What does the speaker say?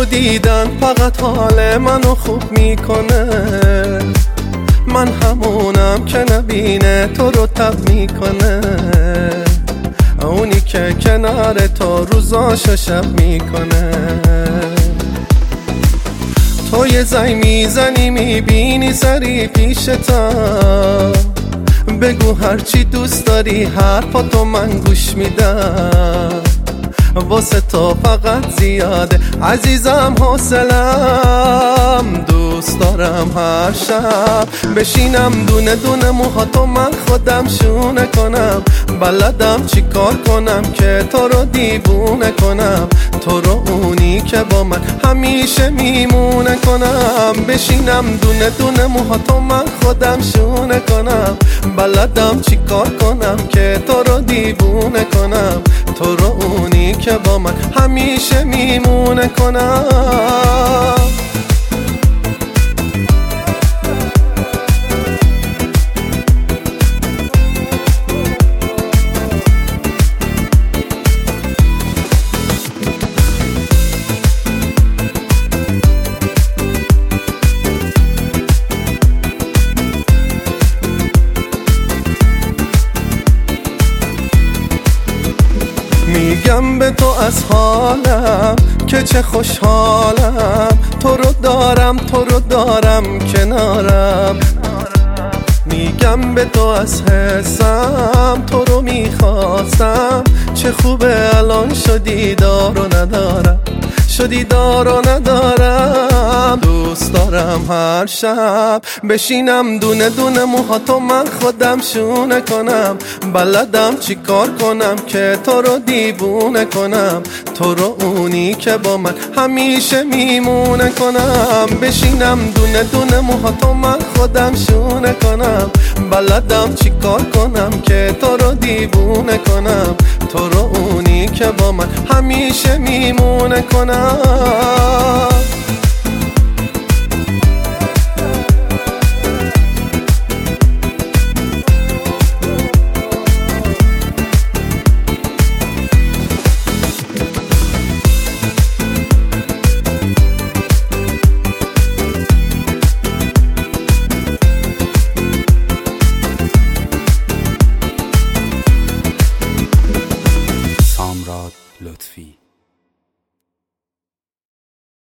دیدن فقط حال منو خوب میکنه، من همونم که نبینه تو رو تب میکنه، اونی که کنار تو روزاشو شب میکنه. تو یه زنگ میزنی میبینی سری پیشتا، بگو هرچی دوست داری حرفاتو من گوش میدم، واسه تو فقط زیاده عزیزم حوصلم، دوست دارم هر شب بشینم دونه دونه موهاتو من خودم شونه کنم، بلدم چی کار کنم که تو رو دیوونه کنم، تو رو اونی که با من همیشه میمونه کنم، بشینم دونه دونه موهاتو من خودم شونه کنم، بلدم چی کار کنم که تو رو دیوونه کنم، تو رو اونی که با من همیشه میمونه کنم. میگم به تو از حالم که چه خوشحالم، تو رو دارم کنارم، میگم به تو از حسم تو رو میخواستم، چه خوبه الان شدی دار و ندارم، دوست دارم هر شب بشینم دونه دونه موهاتو من خودم شونه کنم، بلدم چی کار کنم که تو رو دیوونه کنم، تو رو اونی که با من همیشه میمونه کنم، بشینم دونه دونه موهاتو من خودم شونه کنم، بلدم چی کار کنم که تو رو دیوونه کنم، تو رو اونی که با من همیشه میمونه کنم.